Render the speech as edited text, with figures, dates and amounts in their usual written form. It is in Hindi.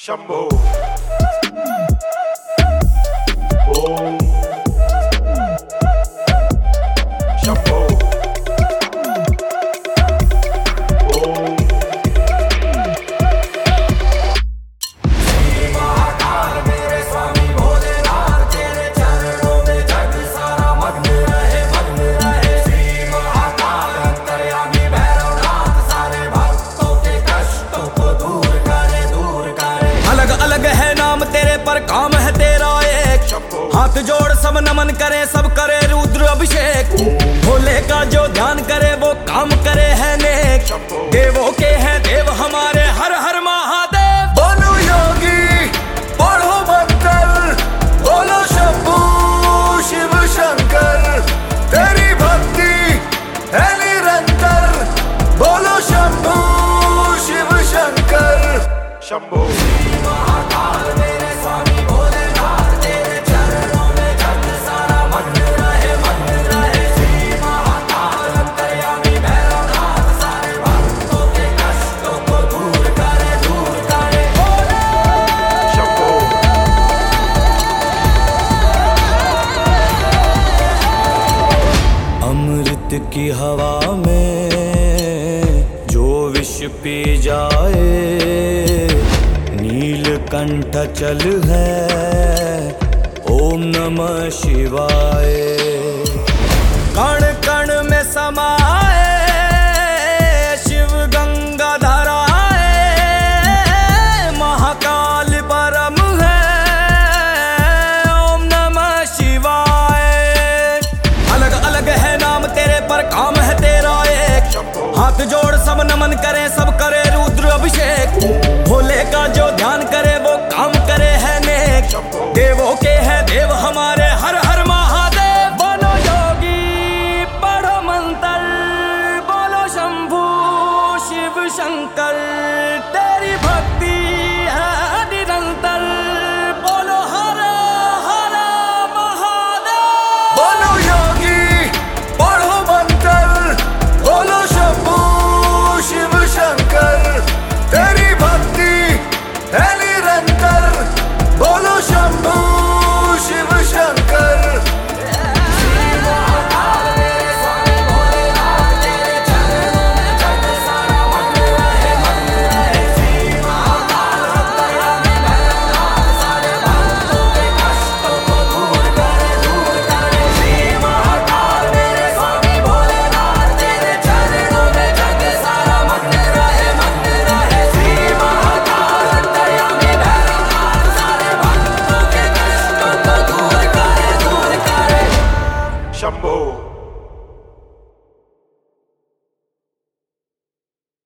शंभो ओम शंभो ओम श्री महाकाल मेरे स्वामी भोलेनाथ तेरे चरणों में जग सारा मग्न रहे श्री महाकाल अंतर्यामी भैरवनाथ सारे भक्तों के कष्टों को दूर करे अलग अलग है नाम तेरे पर काम है तेरा एक हाथ जोड़ सब नमन करे सब करे रुद्र अभिषेक भोले का जो ध्यान करे वो काम करे है नेक देवों के हैं देव हमारे हर हर महादेव बोलो योगी पढ़ो मंत्र बोलो शंभू शिव शंकर तेरी भक्ति है निरंतर बोलो शंभू शिव शंकर शंभो महाकाल मेरे स्वामी भोलेनाथ तेरे चरणों में जग सारा मग्न रहे श्री महाकाल अंतर्यामी भैरवनाथ सारे भक्तों के कष्टों को दूर करे शंभो अमृत की हवा में जो विष पी जाए नीलकंठ चल है ओम नमः शिवाय कण कण में समाए शिव गंगा धराए महाकाल परम है ओम नमः शिवाय अलग अलग है नाम तेरे पर काम है तेरा एक हाथ जोड़ सब नमन करे सब करे रुद्र अभिषेक भोले का जो ध्यान करे वो काम करे है नेक देवों के हैं देव हमारे हर हर महादेव बोलो योगी पढ़ो मंत्र बोलो शंभू शिव शंकर तेरी भक्ति है निरंतर बोलो हर हर महादेव बोलो योगी पढ़ो मंत्र बोलो शंभू शिव शंकर तेरी भक्ति है निरंतर बोलो शंभू शिव शंकर श्री महाकाल मेरे स्वामी भोलेनाथ तेरे चरणों में जग सारा मग्न रहे श्री महाकाल अंतर्यामी भैरवनाथ सारे भक्तों के कष्टों को दूर करे श्री महाकाल मेरे स्वामी भोलेनाथ तेरे चरणों में जग सारा मग्न रहे श्री महाकाल अंतर्यामी भैरवनाथ सारे भक्तों के कष्टों को दूर करे शंभो